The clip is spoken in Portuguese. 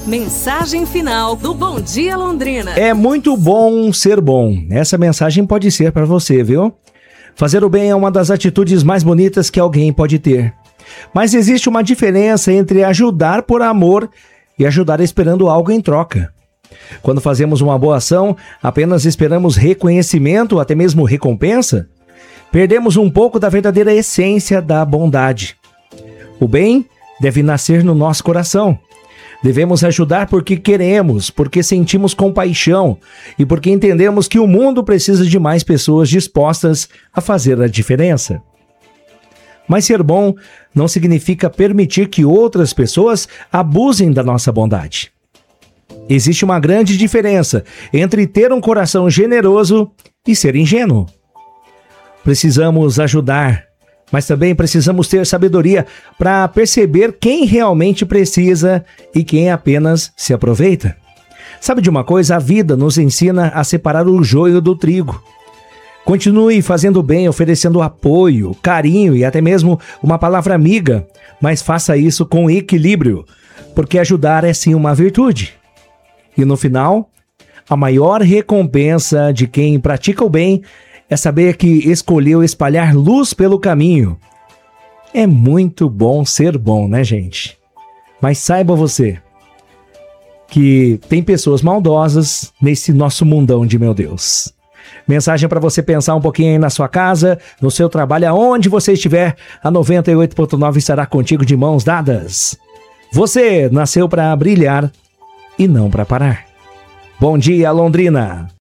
Mensagem final do Bom Dia Londrina. É muito bom ser bom. Essa mensagem pode ser para você, viu? Fazer o bem é uma das atitudes mais bonitas que alguém pode ter. Mas existe uma diferença entre ajudar por amor e ajudar esperando algo em troca. Quando fazemos uma boa ação, apenas esperamos reconhecimento ou até mesmo recompensa, perdemos um pouco da verdadeira essência da bondade. O bem deve nascer no nosso coração. Devemos ajudar porque queremos, porque sentimos compaixão e porque entendemos que o mundo precisa de mais pessoas dispostas a fazer a diferença. Mas ser bom não significa permitir que outras pessoas abusem da nossa bondade. Existe uma grande diferença entre ter um coração generoso e ser ingênuo. Precisamos ajudar, mas também precisamos ter sabedoria para perceber quem realmente precisa e quem apenas se aproveita. Sabe de uma coisa? A vida nos ensina a separar o joio do trigo. Continue fazendo bem, oferecendo apoio, carinho e até mesmo uma palavra amiga, mas faça isso com equilíbrio, porque ajudar é sim uma virtude. E no final, a maior recompensa de quem pratica o bem é saber que escolheu espalhar luz pelo caminho. É muito bom ser bom, né, gente? Mas saiba você que tem pessoas maldosas nesse nosso mundão de meu Deus. Mensagem para você pensar um pouquinho aí na sua casa, no seu trabalho, aonde você estiver, a 98.9 estará contigo de mãos dadas. Você nasceu para brilhar e não para parar. Bom dia, Londrina!